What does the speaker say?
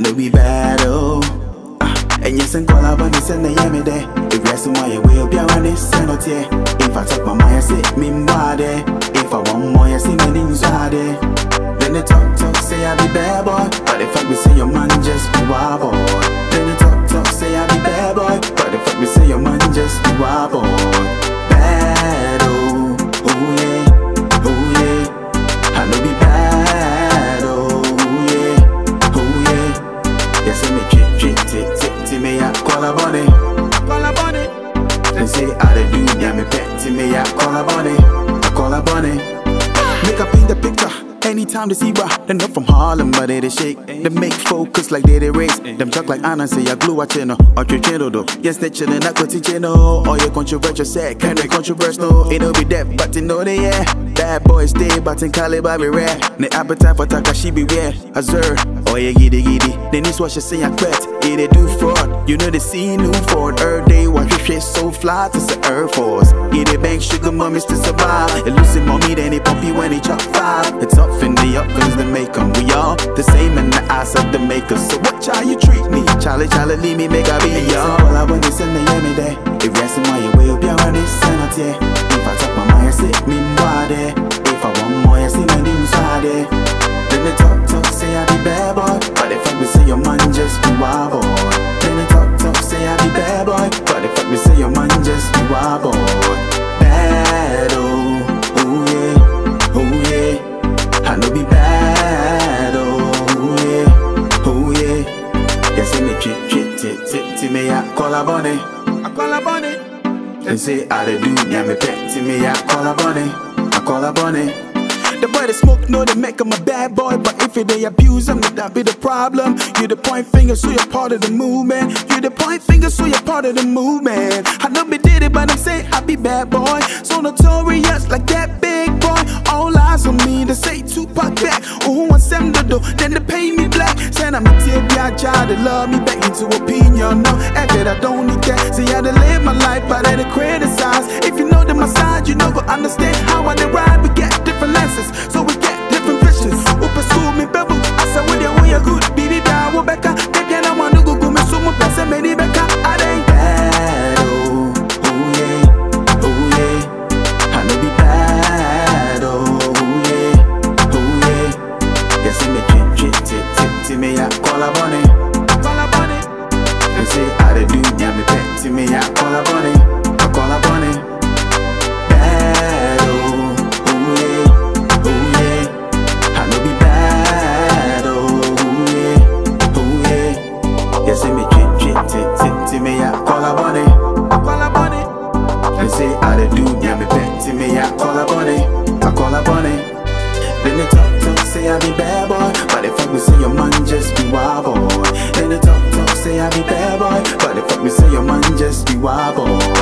know we bad, oh. And yes, and call up on this and they hear me there. If you're someone you will be on this and not here. If I talk my mind, I say, me body. If I want more, I see me inside there. Then they talk, say I be bad boy. But if I be say your man just be wild boy. Then they talk, say I be bad boy. But if I be say your man just be wild boy. Bad, oh, oh yeah, oh yeah. I know be bad, oh yeah, oh yeah. Yes, I me treat me, I call a bunny. They say I they do, yeah, me pet me, I call a bunny. I call a bunny. Make up in the picture. Anytime they see bra, they know from Harlem, but they shake. They make focus like they race. Them talk like Anna say I glue a channel or your channel though. Yes, they chillin' not go to channel. Or your controversial say kind of controversial. It'll be that, but they know they yeah. Bad boys stay, but in Caliber be rare. The appetite for Takashi be rare. Azure, oh yeah, giddy. Then this what she say I quit. Yeah, they do fraud. You know they see new Ford. Earth day, watch your shit so fly to the Air Force. Yeah, they bank sugar mummies to survive. They losing mommy, then they pumpy when they chop five. It's up in the up, cause they make them. We all the same in the eyes of the makers. So what how you treat me? Charlie, leave me, make I be y'all. All I want is in the hear me there. If rest in my will be around this and not here. If I talk my mind, I say me body. If I want more, I see my inside there. Then they talk, say I be bad boy. But if I be say your man just be wild boy. Then they talk, say I be bad boy. But if I be say your man just be wild boy. Bad, oh, oh yeah, oh yeah. I know be bad, oh yeah, oh yeah. Yes, I me treat me, I call a bunny. I call a bunny. They say I they do, yeah, me pet me, I call a bunny. I call a bunny. The boy they smoke, know they make him a bad boy. But if they abuse him, that be the problem. You the point finger, so you're part of the movement. You the point finger, so you're part of the movement. I know me did it, but I'm saying I be bad boy. So notorious like that big boy. All eyes on me, they say Tupac back. Who wants them to do? Then they pay me black. Send I'm a TBI child, they love me back into opinion. No, effort, I don't need that. See how they live my life, but I they criticize. If you know them my side, you know go understand how I they ride. We get different lenses. So we get different visions. Who pursue me, babu? I said, when you're good, baby, down, Rebecca. They can't want to go, me, so much, pass, and many Becca. I ain't bad, oh, oh yeah, oh yeah. I know be bad, oh yeah, oh yeah. Yes, I me treat me, I call a bunny. Call a bunny. They say, I they do, yeah, me pet me, I call a bunny. I call a bunny. Me, I call a bunny. I call a bunny. They say I they do, yeah, me pet me, I call a bunny. I call a bunny. Then they talk, say I be bad boy. But if I be say your man just be wild boy. Then they talk, say I be bad boy. But if I be say your man just be wild boy.